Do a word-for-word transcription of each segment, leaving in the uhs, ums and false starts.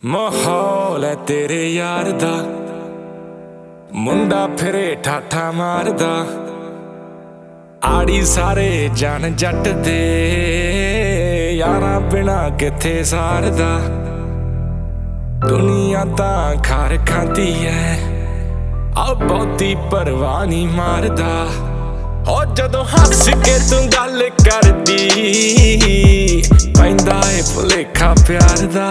माहौल है तेरे यार दा, मुंडा फिरे ठाठा मारदा। आड़ी सारे जान जट दे, यारा बिना किथे सारदा। दुनिया तां खार खांदी है, आ बहुती परवाह नहीं मारदा। हो जदों हस के तू गल करदी, पैंदा ए भुलेखा प्यार दा।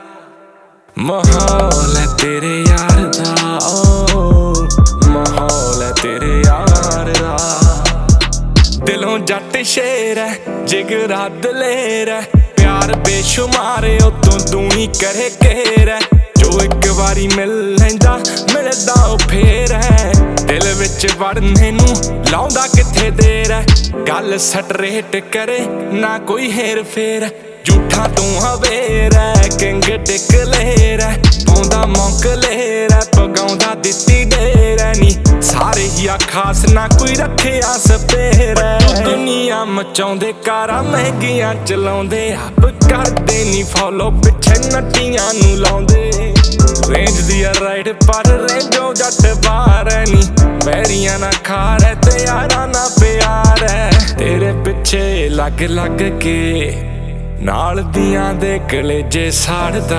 माहौल है तेरे यार दा, ओ माहौल है तेरे यार दा। दिलों जट शेर है, जिगरा दलेर है, प्यार बेशुमार उतों दूनी करे घेर है। जो एक बारी मिल लैंदा मिलदा ओ फेर है, दिल विच वड़ने नू लाउंदा किथे देर है। गल स्ट्रेट करे ना कोई हेर फेर, झूठा तू हवेर है, किंग डिकलेर है, पाउंदा मौकलेर है, पगाउंदा दित्ती ढेर है। नी सारे ही आ खास ना कोई रखेआ सपेर है। दुनिया मचाउंदे कारां महंगियां चलाउंदे, आप करदे नी फॉलो पिछे नट्टियां नू लाउंदे। रेंज दी राइड पर रेंजो जट बाहर है, नी बैरियां ना खार है ते यारां ना प्यार है। तेरे पिछे लग लग के नाल दियां दे कलेजे साड़दा।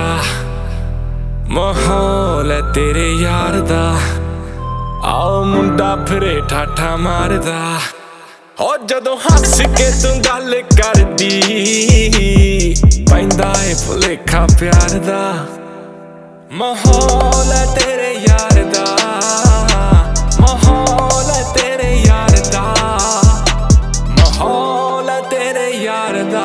माहौल है तेरे यार दा, आओ मुंडा फिरे ठाठा मारदा। हो जदों हस के तू गल करदी, पैंदा ए भुलेखा प्यार दा। माहौल है तेरे यार दा, माहौल है तेरे यार दा, माहौल है तेरे यार दा।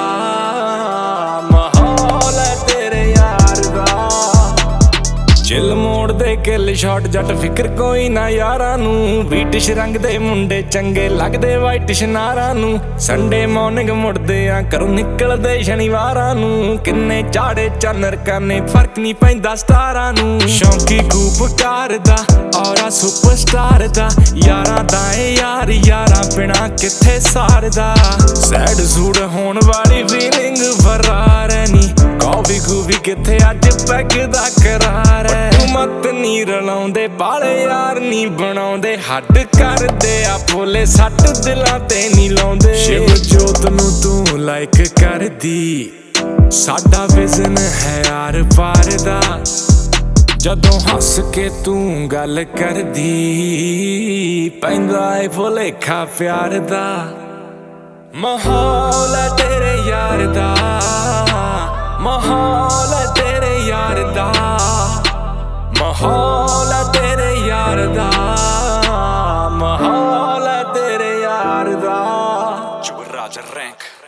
चिल मोड़ दे किल शॉट जट फिकर कोई ना यारां नू। ब्रिटिश रंग दे मुंडे चंगे लगदे वाइट शनारां नू। संडे मॉर्निंग मुड़दे आ घरों निकलदे शनिवारां नू। किन्ने चाड़े चानर करने फर्क नहीं पैंदा स्टारां नू। शौकी खूब करदा औरा सुपरस्टार दा, यारां दा ए यार यारां बिना किथे सारदा। सैड सूड होण वाली फीलिंग फरार है, नी कॉफी कूफी किथे अज पैग दा करार है। मत नी रलाउंदे बाले यार नी बनाउंदे, हट करदे आ भोले सट दिलां ते नी लाउंदे। शिव जोत नू तू लाइक करदी, साडा विजन है यार पार दा। जदों हस के तू गल करदी, पैंदा ए भुलेखा प्यार दा। माहौल है तेरे यार दा, माहौल है तेरे यार दा, माहौल है तेरे यार दा, माहौल है तेरे यार दा। युवराज रैंक।